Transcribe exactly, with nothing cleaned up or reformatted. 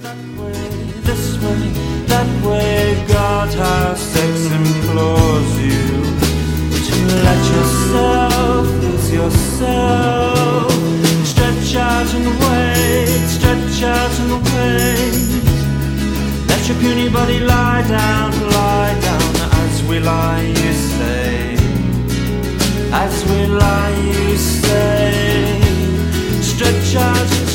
That way, this way, that way, God, how sex implores you to let yourself lose yourself. Stretch out and wait, stretch out and wait. Let your puny body lie down, lie down. As we lie, you say, as we lie, you say, stretch out.